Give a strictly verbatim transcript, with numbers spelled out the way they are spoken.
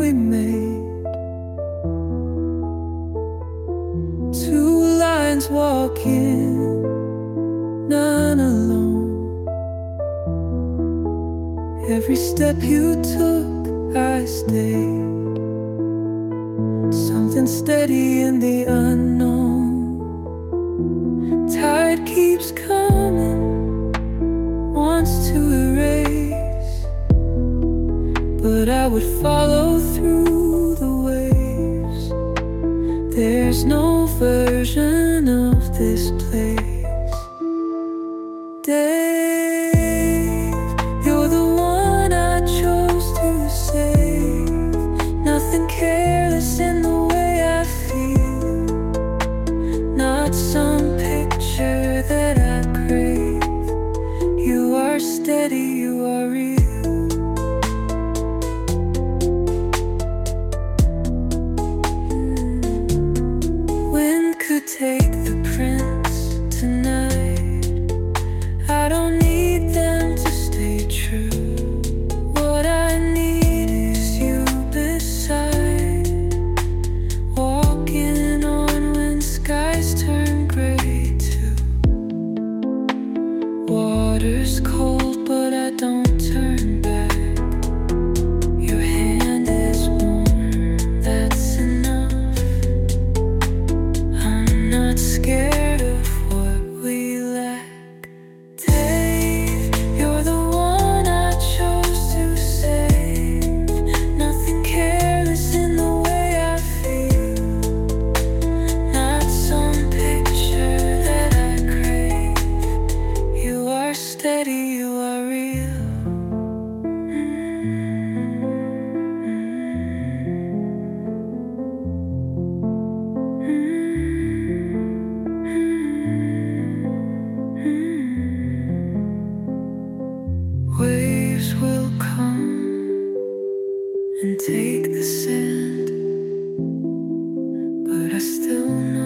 we made. Two lions walking, none alone. Every step you took, I stayed. Something steady in the unknown. Tide keeps coming, wants to erase, but I would follow through the waves. There's no version of this place. Dave, you're the one I chose to save. Nothing careless in the way I feel, not some picture that I crave. You are steady, you are real. Wind could take the prints tonight. I don't need them to stay true. What I need is you beside, walking on when skies turn gray too. Water's cold, but I don't turn back. Your hand is warm, that's enough. I'm not scared of what we lack. Dave, you're the one I chose to save. Nothing careless in the way I feel, not some picture that I crave. You are steady, you are real. Waves will come and take the sand, but I still know